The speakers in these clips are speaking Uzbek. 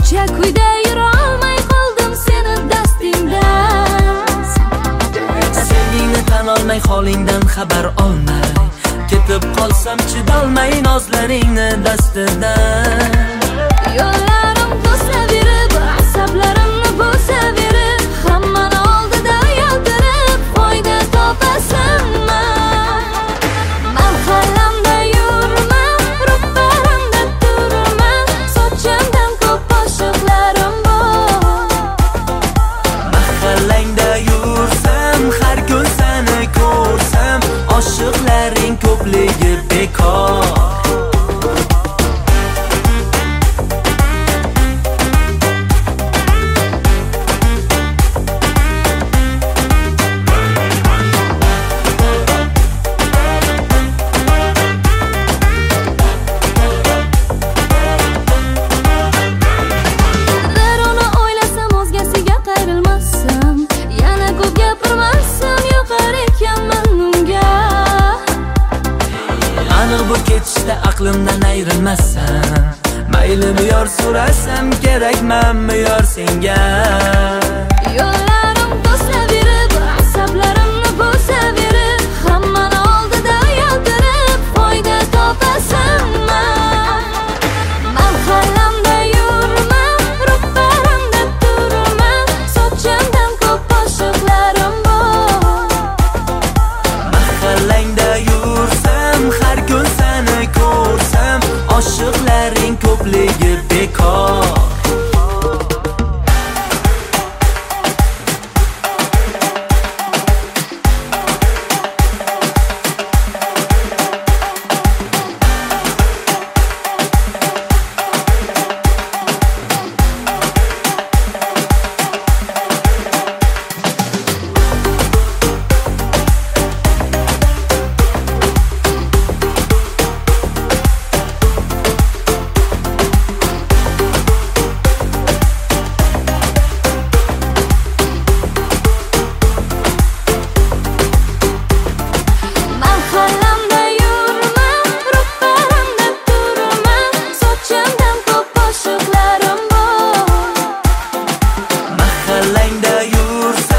Ko'cha kuyda yurolmay qoldim seni dastingdan. Sevgingni tan olmay, holingdan xabar olmay ketib qolsam chidolmay nozlaringni dastidan. Yo'llarim to'saverib, asablarimni bo'saverib, hammani oldida yaltirib foyda topasanmi? Mahallamda yurma, ro'paramda turma, sochimdan ko'p oshiqlarim bor. Mahallangda yursam, har kun seni ko'rsam, oshiqlaring ko'pligi bekor. Bu ketishda aqlimdan ayrilmasam, maylimi yor so'rasam kerakmanmi yor senga? Yo'llarim to'saverib, asablarimni bo'saverib, hammani oldida yaltirib foyda topasanmi? Mahallamda yurma, ro'paramda turma, sochimdan ko'p oshiqlarim bor. Mahallangda yursam, har kun seni ko'rsam, oshiqlaring ko'pligi bekor.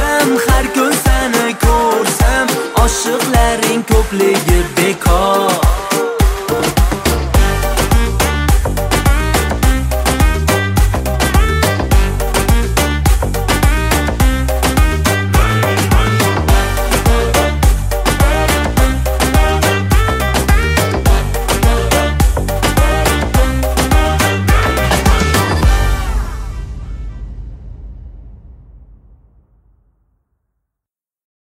Har kun seni ko'rsam, oshiqlaring ko'pligi bekor.